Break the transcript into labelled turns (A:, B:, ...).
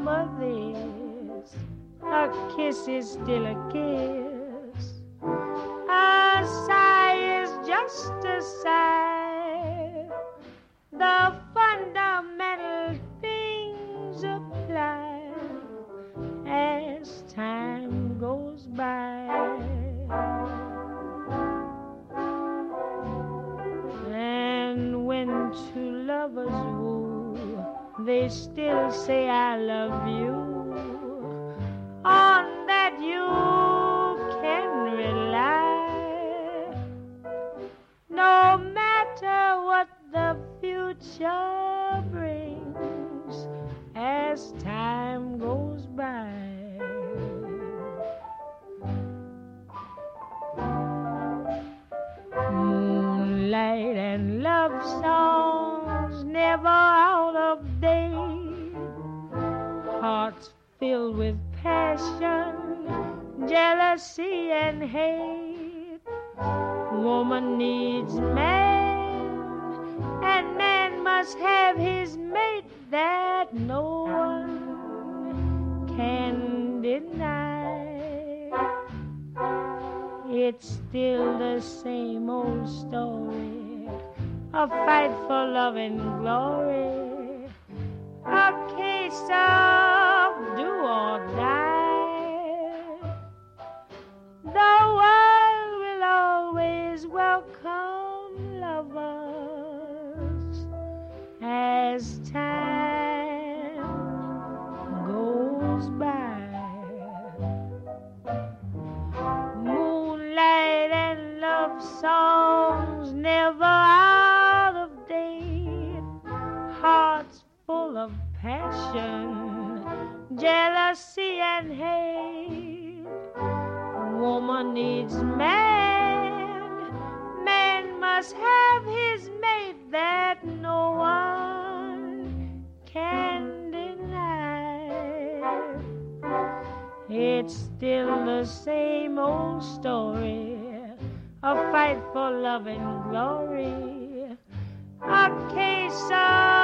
A: remember this. A kiss is still a kiss. A sigh is just a sigh. The fundamental things apply as time goes by. And when two lovers woo, they still say I love you. On that you can rely. No matter what the future brings as time goes by. Moonlight and love songs never out of date. Hearts filled with passion, jealousy and hate. Woman needs man, and man must have his mate that no one can deny. It's still the same old story, a fight for love and glory, a case of do or die. The world will always welcome lovers as time goes by. Moonlight and love songs never out of date. Hearts full of passion, jealousy and hate. Woman needs man, man must have his mate that no one can deny. It's still the same old story, a fight for love and glory, a case of